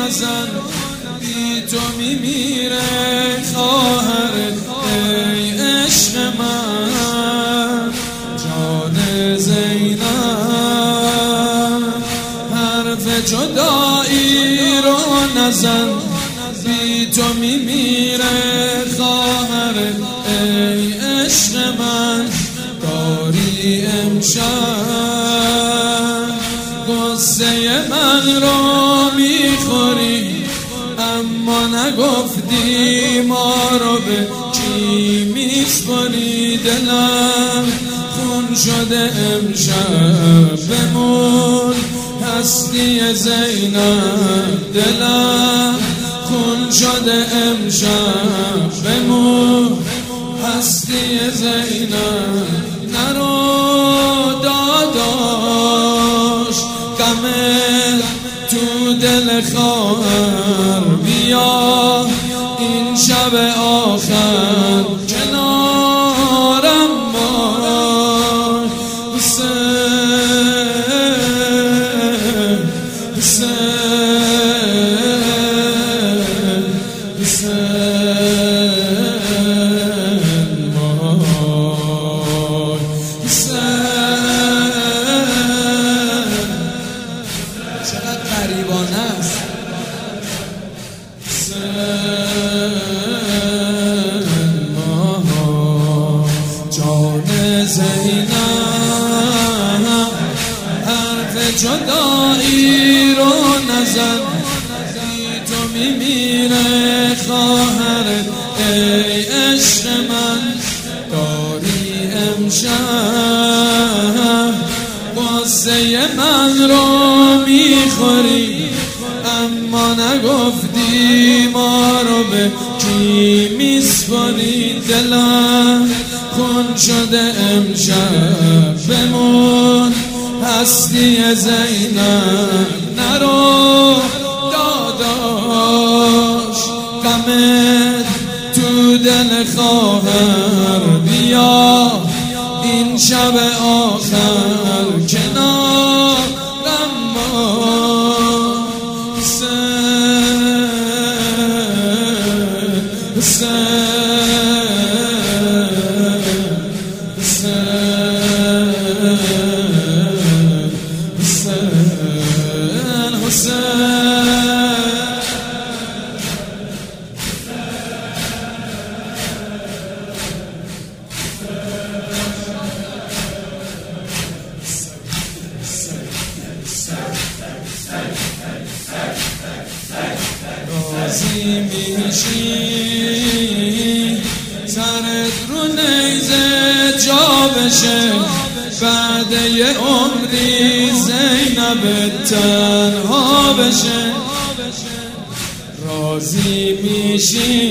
نزن، بی تو میمیره خواهر ای عشق من. جان زینب حرف جدایی رو نزن، بی تو میمیره خواهر ای عشق من. داری امشب قصه من رو میخوری، اما نگفتی ما رو به چی میسپاری. دلم خون شده امشب بمون، هستی زینب. دلم خون شده امشب بمون، هستی زینب. نرو داداش غم تو دل خواهر، بیا این شب آخر کنارم باش. حسین حسین حسین چقدر غریبانه است. جان زینب حرف جدایی رو نزن، بی تو میمیره خواهر ای عشق من. داری امشب قصه من رو میخوری، اما نگفتی ما رو به کی میسپاری. دلم خون شده امشب بمون، هستی زینب. نرو داداش غمت تو دل خواهر، بیا این شب آخر کنارم باش. حسین حسین حسین حسین. راضی میشی سرت رو نیزه جا بشه، بعد یه عمری زینب تنها بشه. راضی میشی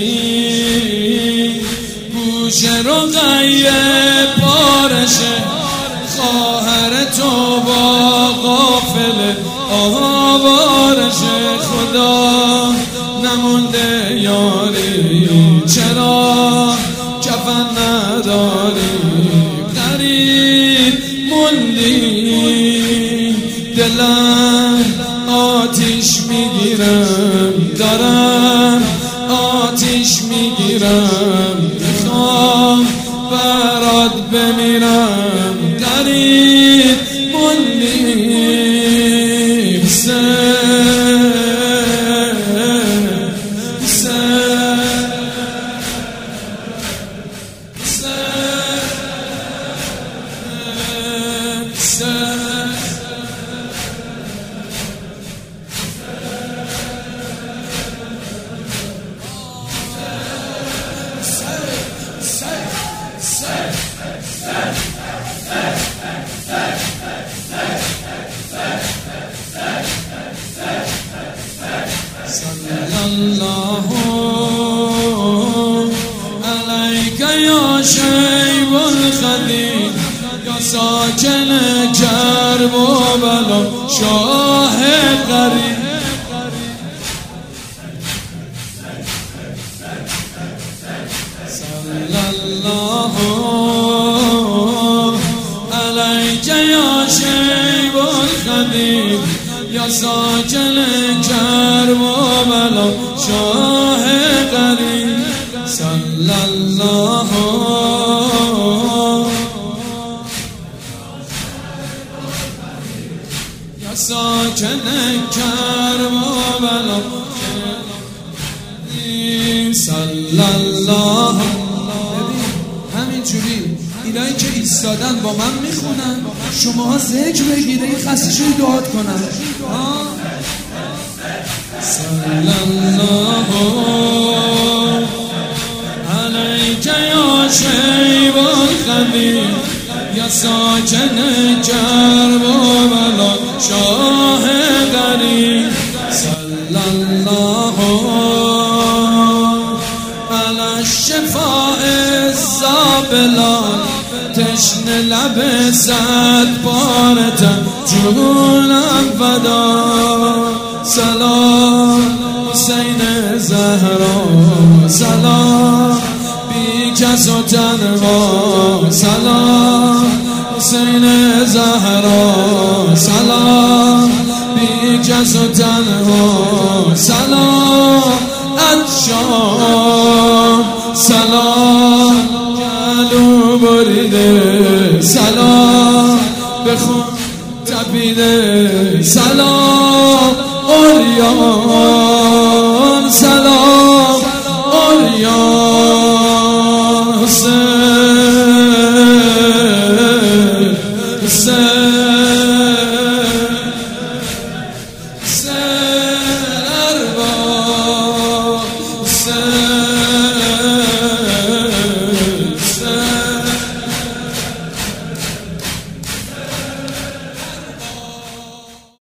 گوش رقیه پارشه، خواهر تو با غافل آوارشه. خدا نمونده یاری، چرا کفن نداری؟ غریب موندی، دلم آتیش میگیرم، دارم آتیش میگیرم، میخوام برات بمیرم. غریب موندی. الله علیک یا شیب الخدیج، یا ساکن کرب و بلا، شاه غریب. صلی الله علیک یا شیب الخدیج، یا ساکن کرب و شاه غریب صلی الله یا ساکن کربلا صلی الله. همینجوری اینایی که ایستادن با من میخونن، شما ذکر بگید، این خستشو دعات کنن. صلی الله علیک یا شیب الخدیر یا ساکن کربلا شاه غریب صلی الله علی الشفاء الزابلان تشنه لب صد بارتم جونم فدا. سلام حسین زهرا سلام بی کس و تنها سلام حسین زهرا سلام بی کس و تنها سلام ادشام سلام گلو بریده سلام بخون تپیده سلام اولیان سلام اولیان حسین حسین ارباب حسین